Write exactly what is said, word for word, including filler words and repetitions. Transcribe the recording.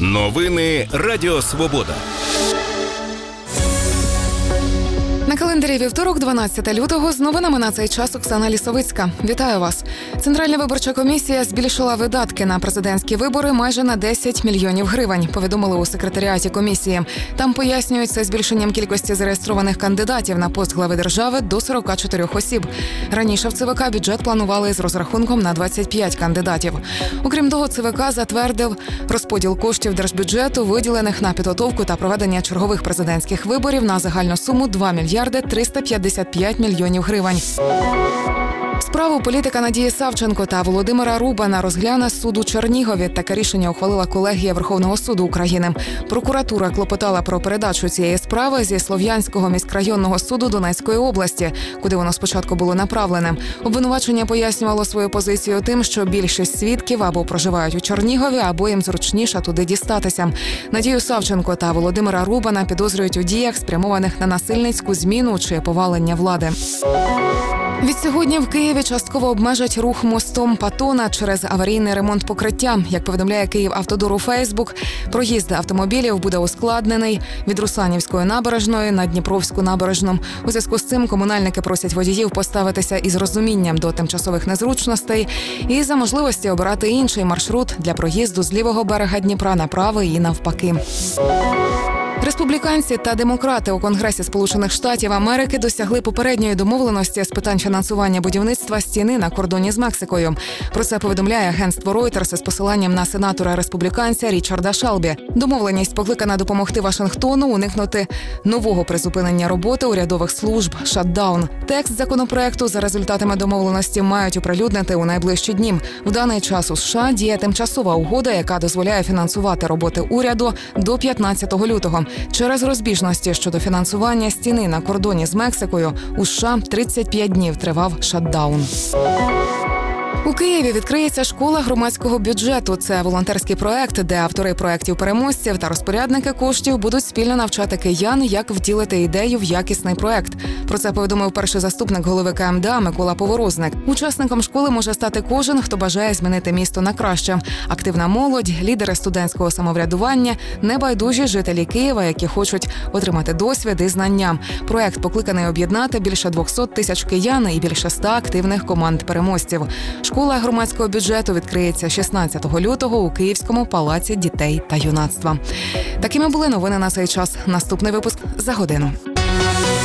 Новини Радіо Свобода. На календарі вівторок, дванадцяте лютого, з новинами на цей час Оксана Лісовицька. Вітаю вас. Центральна виборча комісія збільшила видатки на президентські вибори майже на десять мільйонів гривень, повідомили у секретаріаті комісії. Там пояснюють це збільшенням кількості зареєстрованих кандидатів на пост глави держави до сорока чотирьох осіб. Раніше в ЦВК бюджет планували з розрахунком на двадцять п'ять кандидатів. Окрім того, ЦВК затвердив розподіл коштів держбюджету, виділених на підготовку та проведення чергових президентських виборів, на загальну суму два мільярди триста п'ятдесят п'ять мільйонів гривень. Справу політика Надії Савченко та Володимира Рубана розгляне суд у Чернігові. Таке рішення ухвалила колегія Верховного суду України. Прокуратура клопотала про передачу цієї справи зі Слов'янського міськрайонного суду Донецької області, куди воно спочатку було направлене. Обвинувачення пояснювало свою позицію тим, що більшість свідків або проживають у Чернігові, або їм зручніше туди дістатися. Надію Савченко та Володимира Рубана підозрюють у діях, спрямованих на насильницьку зміну чи повалення влади. Відсьогодні в Києві частково обмежать рух мостом Патона через аварійний ремонт покриття. Як повідомляє Київавтодор у Фейсбук, проїзд автомобілів буде ускладнений від Русланівської набережної на Дніпровську набережну. У зв'язку з цим комунальники просять водіїв поставитися із розумінням до тимчасових незручностей і за можливості обирати інший маршрут для проїзду з лівого берега Дніпра на правий і навпаки. Республіканці та демократи у Конгресі Сполучених Штатів Америки досягли попередньої домовленості з питань фінансування будівництва стіни на кордоні з Мексикою. Про це повідомляє агентство Reuters із посиланням на сенатора-республіканця Річарда Шелбі. Домовленість покликана допомогти Вашингтону уникнути нового призупинення роботи урядових служб – шатдаун. Текст законопроекту за результатами домовленості мають оприлюднити у найближчі дні. В даний час у США діє тимчасова угода, яка дозволяє фінансувати роботи уряду до п'ятнадцятого лютого. Через розбіжності щодо фінансування стіни на кордоні з Мексикою у США тридцять п'ять днів тривав шатдаун. У Києві відкриється школа громадського бюджету. Це волонтерський проект, де автори проєктів-переможців та розпорядники коштів будуть спільно навчати киян, як втілити ідею в якісний проект. Про це повідомив перший заступник голови ка ем де а Микола Поворозник. Учасником школи може стати кожен, хто бажає змінити місто на краще. Активна молодь, лідери студентського самоврядування, небайдужі жителі Києва, які хочуть отримати досвід і знання. Проект покликаний об'єднати більше двохсот тисяч киян і більше ста активних команд переможців. Школа громадського бюджету відкриється шістнадцятого лютого у Київському палаці дітей та юнацтва. Такими були новини на цей час. Наступний випуск за годину.